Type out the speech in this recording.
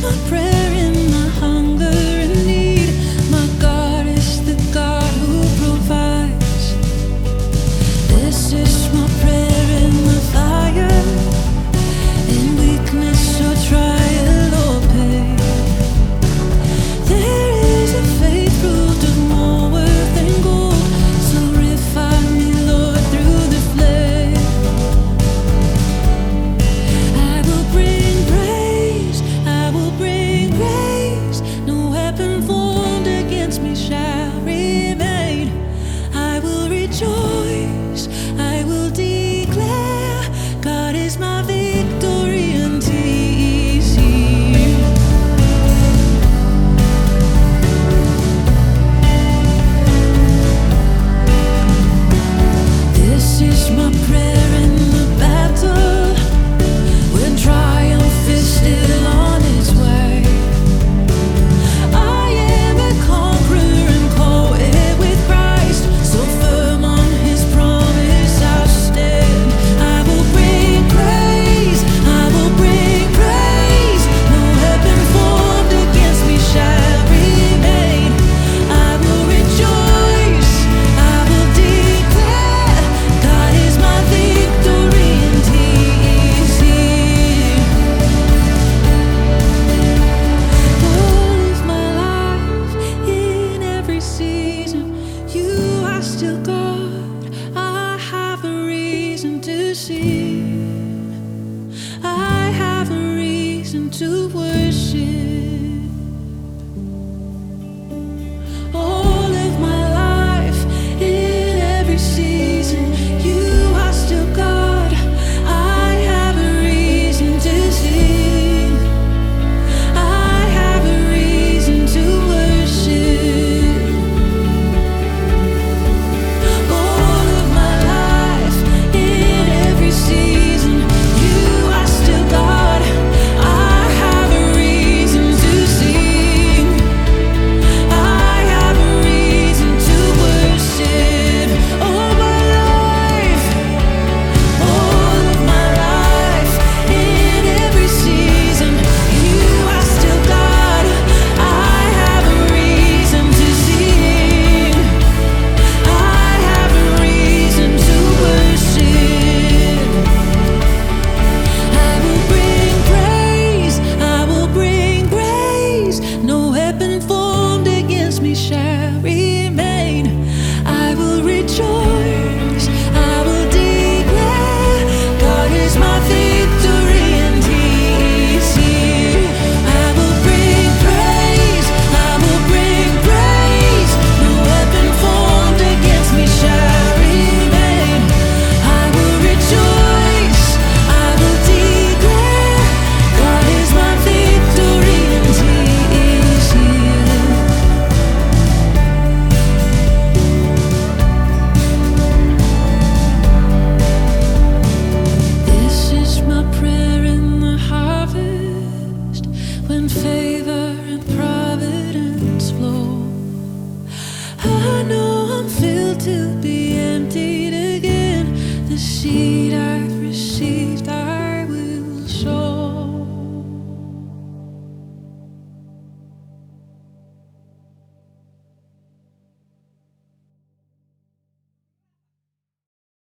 my prayer in my hunger and need. My God is the God who provides. This is my prayer in the fire, in weakness or trial or pain. There is a faith root of more worth than gold, so refine me, Lord, through the flame. I will bring praise, I will bring grace. No weapon formed against me shall remain. I will rejoice, I will declare, God is my victory until He's here. This is my prayer in the battle, when triumph is still on its way. I am a conqueror and co-heir with Christ, so firm on His promise I stand. I will bring praise, I will bring praise. No weapon formed against me shall remain. I will rejoice, I will declare, God is my victory and He is here. All of my life, in every season, You are still God. I have a reason to sing, I have a reason to worship.